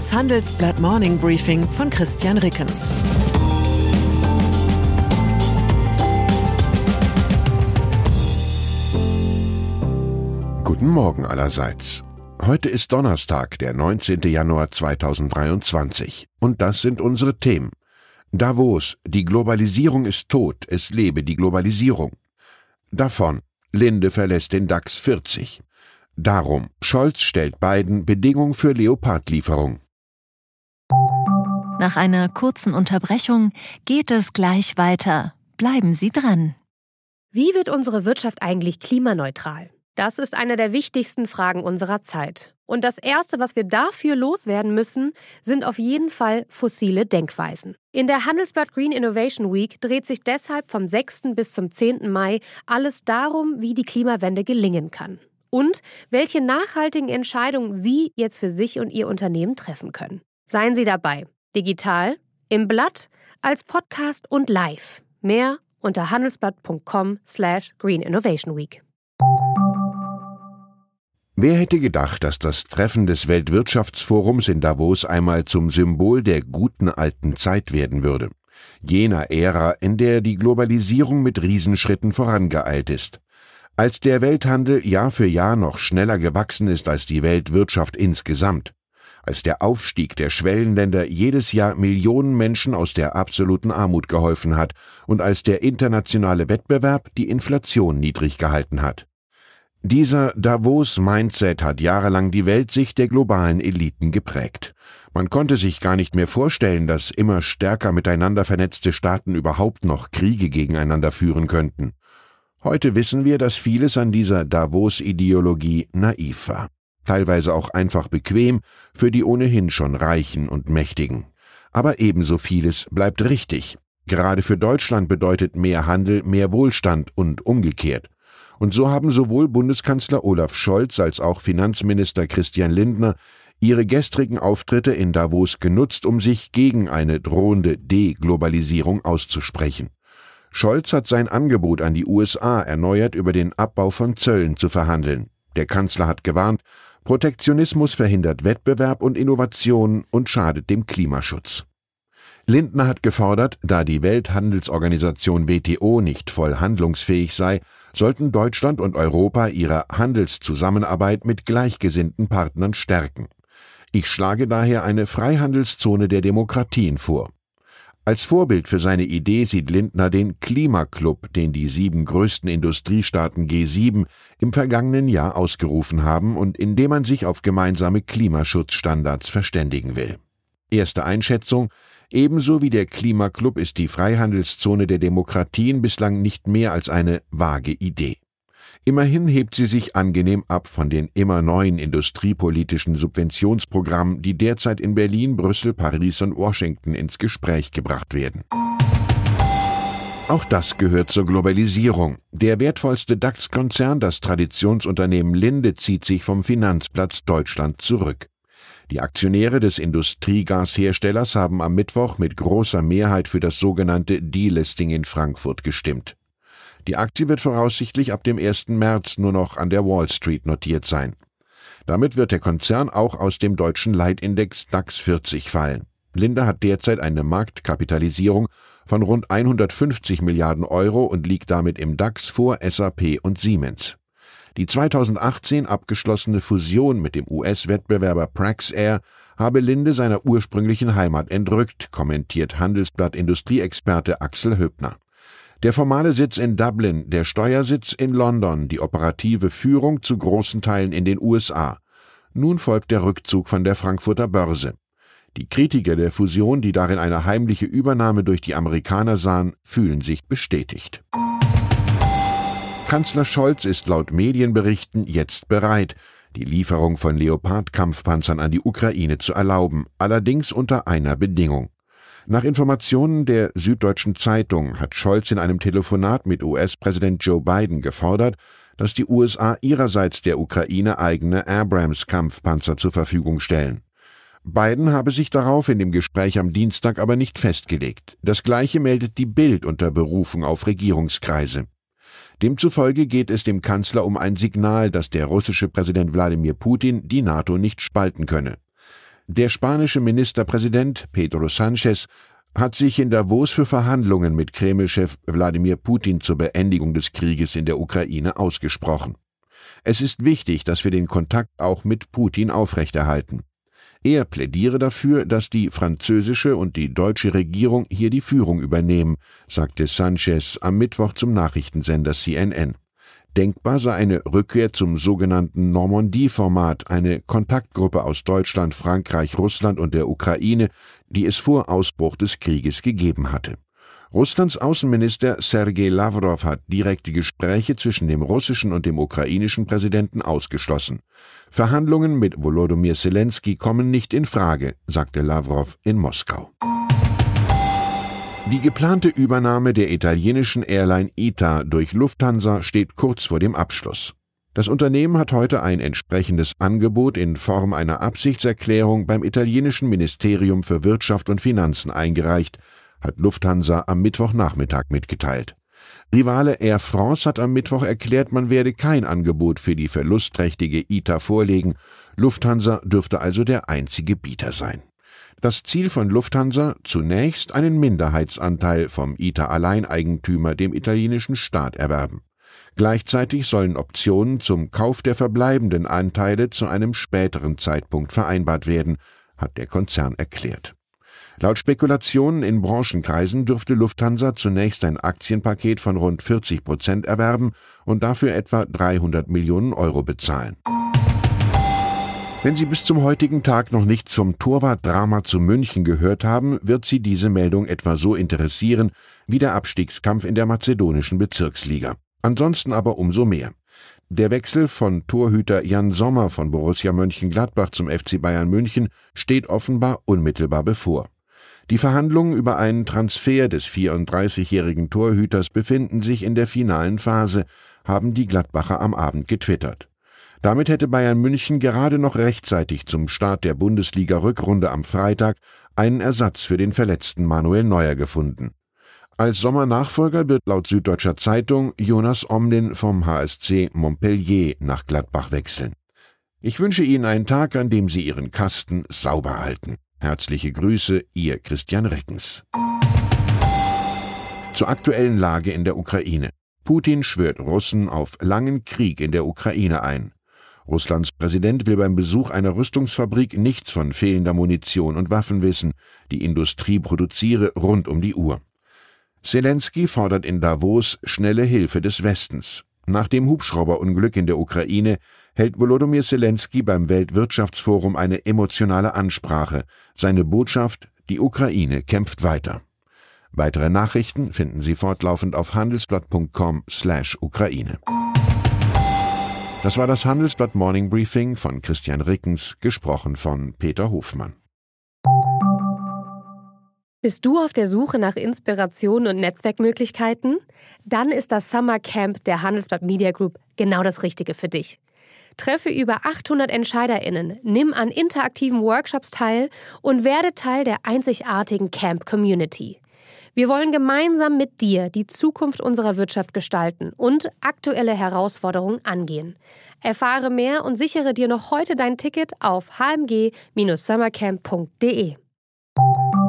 Das Handelsblatt Morning Briefing von Christian Rickens. Guten Morgen allerseits. Heute ist Donnerstag, der 19. Januar 2023. Und das sind unsere Themen. Davos, die Globalisierung ist tot, es lebe die Globalisierung. Davon, Linde verlässt den DAX 40. Darum, Scholz stellt Biden Bedingungen für Leopard-Lieferung. Nach einer kurzen Unterbrechung geht es gleich weiter. Bleiben Sie dran. Wie wird unsere Wirtschaft eigentlich klimaneutral? Das ist eine der wichtigsten Fragen unserer Zeit. Und das Erste, was wir dafür loswerden müssen, sind auf jeden Fall fossile Denkweisen. In der Handelsblatt Green Innovation Week dreht sich deshalb vom 6. bis zum 10. Mai alles darum, wie die Klimawende gelingen kann. Und welche nachhaltigen Entscheidungen Sie jetzt für sich und Ihr Unternehmen treffen können. Seien Sie dabei. Digital, im Blatt, als Podcast und live. Mehr unter handelsblatt.com/Green Innovation Week. Wer hätte gedacht, dass das Treffen des Weltwirtschaftsforums in Davos einmal zum Symbol der guten alten Zeit werden würde? Jener Ära, in der die Globalisierung mit Riesenschritten vorangeeilt ist. Als der Welthandel Jahr für Jahr noch schneller gewachsen ist als die Weltwirtschaft insgesamt. Als der Aufstieg der Schwellenländer jedes Jahr Millionen Menschen aus der absoluten Armut geholfen hat und als der internationale Wettbewerb die Inflation niedrig gehalten hat. Dieser Davos-Mindset hat jahrelang die Weltsicht der globalen Eliten geprägt. Man konnte sich gar nicht mehr vorstellen, dass immer stärker miteinander vernetzte Staaten überhaupt noch Kriege gegeneinander führen könnten. Heute wissen wir, dass vieles an dieser Davos-Ideologie naiv war. Teilweise auch einfach bequem für die ohnehin schon Reichen und Mächtigen. Aber ebenso vieles bleibt richtig. Gerade für Deutschland bedeutet mehr Handel mehr Wohlstand und umgekehrt. Und so haben sowohl Bundeskanzler Olaf Scholz als auch Finanzminister Christian Lindner ihre gestrigen Auftritte in Davos genutzt, um sich gegen eine drohende Deglobalisierung auszusprechen. Scholz hat sein Angebot an die USA erneuert, über den Abbau von Zöllen zu verhandeln. Der Kanzler hat gewarnt, Protektionismus verhindert Wettbewerb und Innovation und schadet dem Klimaschutz. Lindner hat gefordert, da die Welthandelsorganisation WTO nicht voll handlungsfähig sei, sollten Deutschland und Europa ihre Handelszusammenarbeit mit gleichgesinnten Partnern stärken. Ich schlage daher eine Freihandelszone der Demokratien vor. Als Vorbild für seine Idee sieht Lindner den Klimaclub, den die 7 größten Industriestaaten G7 im vergangenen Jahr ausgerufen haben und in dem man sich auf gemeinsame Klimaschutzstandards verständigen will. Erste Einschätzung: Ebenso wie der Klimaclub ist die Freihandelszone der Demokratien bislang nicht mehr als eine vage Idee. Immerhin hebt sie sich angenehm ab von den immer neuen industriepolitischen Subventionsprogrammen, die derzeit in Berlin, Brüssel, Paris und Washington ins Gespräch gebracht werden. Auch das gehört zur Globalisierung. Der wertvollste DAX-Konzern, das Traditionsunternehmen Linde, zieht sich vom Finanzplatz Deutschland zurück. Die Aktionäre des Industriegasherstellers haben am Mittwoch mit großer Mehrheit für das sogenannte Delisting in Frankfurt gestimmt. Die Aktie wird voraussichtlich ab dem 1. März nur noch an der Wall Street notiert sein. Damit wird der Konzern auch aus dem deutschen Leitindex DAX 40 fallen. Linde hat derzeit eine Marktkapitalisierung von rund 150 Milliarden Euro und liegt damit im DAX vor SAP und Siemens. Die 2018 abgeschlossene Fusion mit dem US-Wettbewerber Praxair habe Linde seiner ursprünglichen Heimat entrückt, kommentiert Handelsblatt-Industrieexperte Axel Höppner. Der formale Sitz in Dublin, der Steuersitz in London, die operative Führung zu großen Teilen in den USA. Nun folgt der Rückzug von der Frankfurter Börse. Die Kritiker der Fusion, die darin eine heimliche Übernahme durch die Amerikaner sahen, fühlen sich bestätigt. Kanzler Scholz ist laut Medienberichten jetzt bereit, die Lieferung von Leopard-Kampfpanzern an die Ukraine zu erlauben, allerdings unter einer Bedingung. Nach Informationen der Süddeutschen Zeitung hat Scholz in einem Telefonat mit US-Präsident Joe Biden gefordert, dass die USA ihrerseits der Ukraine eigene Abrams-Kampfpanzer zur Verfügung stellen. Biden habe sich darauf in dem Gespräch am Dienstag aber nicht festgelegt. Das Gleiche meldet die Bild unter Berufung auf Regierungskreise. Demzufolge geht es dem Kanzler um ein Signal, dass der russische Präsident Wladimir Putin die NATO nicht spalten könne. Der spanische Ministerpräsident Pedro Sánchez hat sich in Davos für Verhandlungen mit Kreml-Chef Wladimir Putin zur Beendigung des Krieges in der Ukraine ausgesprochen. Es ist wichtig, dass wir den Kontakt auch mit Putin aufrechterhalten. Er plädiere dafür, dass die französische und die deutsche Regierung hier die Führung übernehmen, sagte Sánchez am Mittwoch zum Nachrichtensender CNN. Denkbar sei eine Rückkehr zum sogenannten Normandie-Format, eine Kontaktgruppe aus Deutschland, Frankreich, Russland und der Ukraine, die es vor Ausbruch des Krieges gegeben hatte. Russlands Außenminister Sergei Lavrov hat direkte Gespräche zwischen dem russischen und dem ukrainischen Präsidenten ausgeschlossen. Verhandlungen mit Volodymyr Zelensky kommen nicht in Frage, sagte Lavrov in Moskau. Die geplante Übernahme der italienischen Airline ITA durch Lufthansa steht kurz vor dem Abschluss. Das Unternehmen hat heute ein entsprechendes Angebot in Form einer Absichtserklärung beim italienischen Ministerium für Wirtschaft und Finanzen eingereicht, hat Lufthansa am Mittwochnachmittag mitgeteilt. Rivale Air France hat am Mittwoch erklärt, man werde kein Angebot für die verlustträchtige ITA vorlegen. Lufthansa dürfte also der einzige Bieter sein. Das Ziel von Lufthansa: zunächst einen Minderheitsanteil vom ITA-Alleineigentümer, dem italienischen Staat, erwerben. Gleichzeitig sollen Optionen zum Kauf der verbleibenden Anteile zu einem späteren Zeitpunkt vereinbart werden, hat der Konzern erklärt. Laut Spekulationen in Branchenkreisen dürfte Lufthansa zunächst ein Aktienpaket von rund 40% erwerben und dafür etwa 300 Millionen Euro bezahlen. Wenn Sie bis zum heutigen Tag noch nichts vom Torwartdrama zu München gehört haben, wird Sie diese Meldung etwa so interessieren wie der Abstiegskampf in der mazedonischen Bezirksliga. Ansonsten aber umso mehr. Der Wechsel von Torhüter Jan Sommer von Borussia Mönchengladbach zum FC Bayern München steht offenbar unmittelbar bevor. Die Verhandlungen über einen Transfer des 34-jährigen Torhüters befinden sich in der finalen Phase, haben die Gladbacher am Abend getwittert. Damit hätte Bayern München gerade noch rechtzeitig zum Start der Bundesliga-Rückrunde am Freitag einen Ersatz für den verletzten Manuel Neuer gefunden. Als Sommer-Nachfolger wird laut Süddeutscher Zeitung Jonas Omlin vom HSC Montpellier nach Gladbach wechseln. Ich wünsche Ihnen einen Tag, an dem Sie Ihren Kasten sauber halten. Herzliche Grüße, Ihr Christian Rickens. Zur aktuellen Lage in der Ukraine. Putin schwört Russen auf langen Krieg in der Ukraine ein. Russlands Präsident will beim Besuch einer Rüstungsfabrik nichts von fehlender Munition und Waffen wissen. Die Industrie produziere rund um die Uhr. Zelensky fordert in Davos schnelle Hilfe des Westens. Nach dem Hubschrauberunglück in der Ukraine hält Volodymyr Zelensky beim Weltwirtschaftsforum eine emotionale Ansprache. Seine Botschaft: Die Ukraine kämpft weiter. Weitere Nachrichten finden Sie fortlaufend auf handelsblatt.com/Ukraine. Das war das Handelsblatt Morning Briefing von Christian Rickens, gesprochen von Peter Hofmann. Bist du auf der Suche nach Inspiration und Netzwerkmöglichkeiten? Dann ist das Summer Camp der Handelsblatt Media Group genau das Richtige für dich. Treffe über 800 EntscheiderInnen, nimm an interaktiven Workshops teil und werde Teil der einzigartigen Camp-Community. Wir wollen gemeinsam mit dir die Zukunft unserer Wirtschaft gestalten und aktuelle Herausforderungen angehen. Erfahre mehr und sichere dir noch heute dein Ticket auf hmg-summercamp.de.